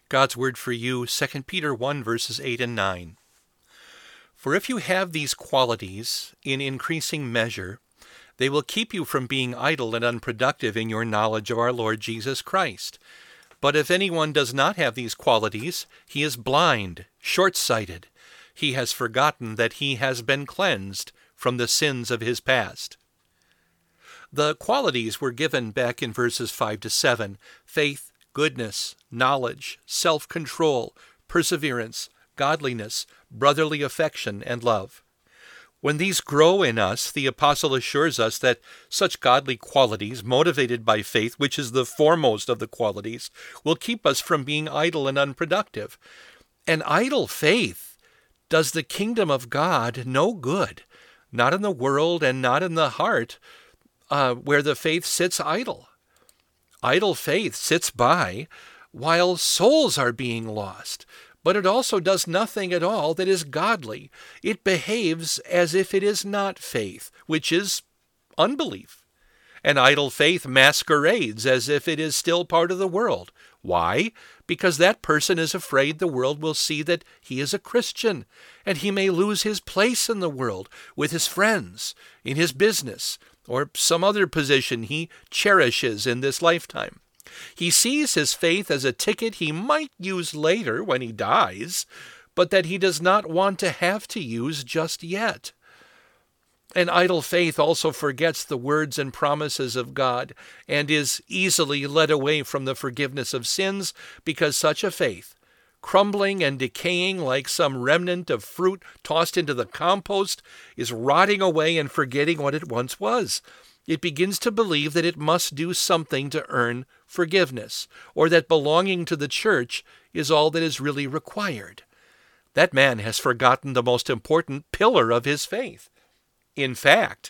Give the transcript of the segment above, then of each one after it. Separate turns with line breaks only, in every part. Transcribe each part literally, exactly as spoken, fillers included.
God's word for you, Second Peter one, verses eight and nine. For if you have these qualities in increasing measure, they will keep you from being idle and unproductive in your knowledge of our Lord Jesus Christ. But if anyone does not have these qualities, he is blind, short-sighted. He has forgotten that he has been cleansed from the sins of his past. The qualities were given back in verses five to seven: faith, goodness, knowledge, self-control, perseverance, godliness, brotherly affection, and love. When these grow in us, the apostle assures us that such godly qualities, motivated by faith, which is the foremost of the qualities, will keep us from being idle and unproductive. An idle faith does the kingdom of God no good, not in the world and not in the heart, uh, where the faith sits idle. Idle faith sits by while souls are being lost. But it also does nothing at all that is godly. It behaves as if it is not faith, which is unbelief. An idle faith masquerades as if it is still part of the world. Why? Because that person is afraid the world will see that he is a Christian, and he may lose his place in the world, with his friends, in his business, or some other position he cherishes in this lifetime. He sees his faith as a ticket he might use later when he dies, but that he does not want to have to use just yet. An idle faith also forgets the words and promises of God and is easily led away from the forgiveness of sins, because such a faith, crumbling and decaying like some remnant of fruit tossed into the compost, is rotting away and forgetting what it once was. It begins to believe that it must do something to earn forgiveness, or that belonging to the church is all that is really required. That man has forgotten the most important pillar of his faith. In fact,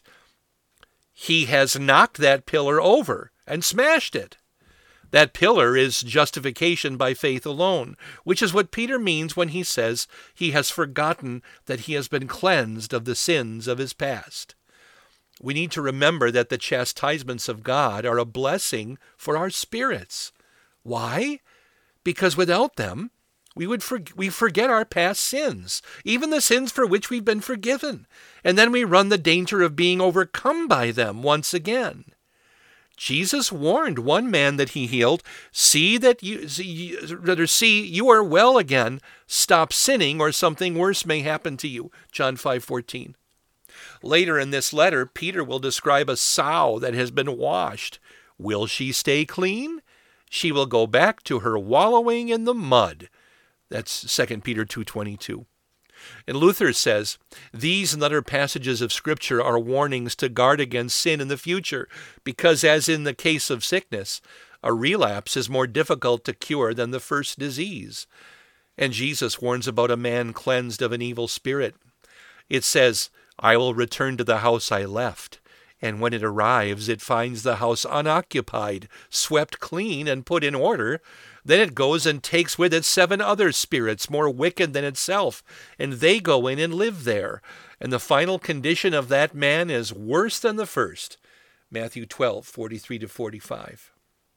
he has knocked that pillar over and smashed it. That pillar is justification by faith alone, which is what Peter means when he says he has forgotten that he has been cleansed of the sins of his past. We need to remember that the chastisements of God are a blessing for our spirits. Why? Because without them, we would for, we forget our past sins, even the sins for which we've been forgiven, and then we run the danger of being overcome by them once again. Jesus warned one man that he healed, see that you, see, rather see you are well again, stop sinning or something worse may happen to you. John five fourteen. Later in this letter, Peter will describe a sow that has been washed. Will she stay clean? She will go back to her wallowing in the mud. That's Second Peter two twenty-two. And Luther says, these and other passages of Scripture are warnings to guard against sin in the future, because as in the case of sickness, a relapse is more difficult to cure than the first disease. And Jesus warns about a man cleansed of an evil spirit. It says, I will return to the house I left. And when it arrives, it finds the house unoccupied, swept clean, and put in order. Then it goes and takes with it seven other spirits more wicked than itself, and they go in and live there. And the final condition of that man is worse than the first. Matthew twelve, forty-three to forty-five.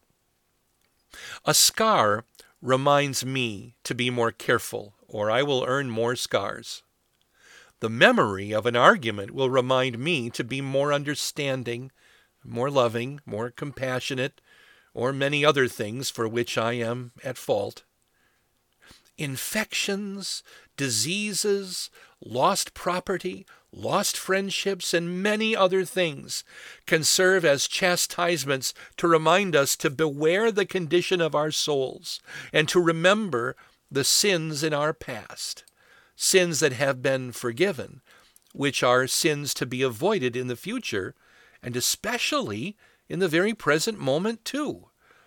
A scar reminds me to be more careful, or I will earn more scars. The memory of an argument will remind me to be more understanding, more loving, more compassionate, or many other things for which I am at fault. Infections, diseases, lost property, lost friendships, and many other things can serve as chastisements to remind us to beware the condition of our souls and to remember the sins in our past. Sins that have been forgiven, which are sins to be avoided in the future, and especially in the very present moment too.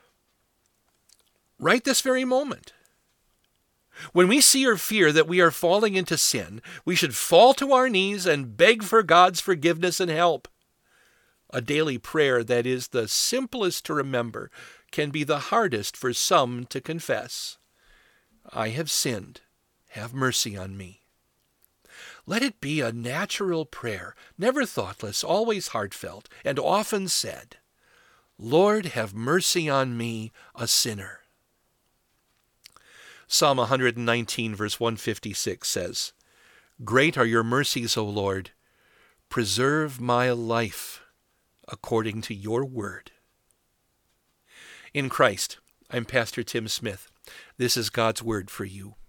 Right this very moment. When we see or fear that we are falling into sin, we should fall to our knees and beg for God's forgiveness and help. A daily prayer that is the simplest to remember can be the hardest for some to confess. I have sinned. Have mercy on me. Let it be a natural prayer, never thoughtless, always heartfelt, and often said, Lord, have mercy on me, a sinner. Psalm one nineteen, verse one fifty-six says, "Great are your mercies, O Lord. Preserve my life according to your word." In Christ, I'm Pastor Tim Smith. This is God's word for you.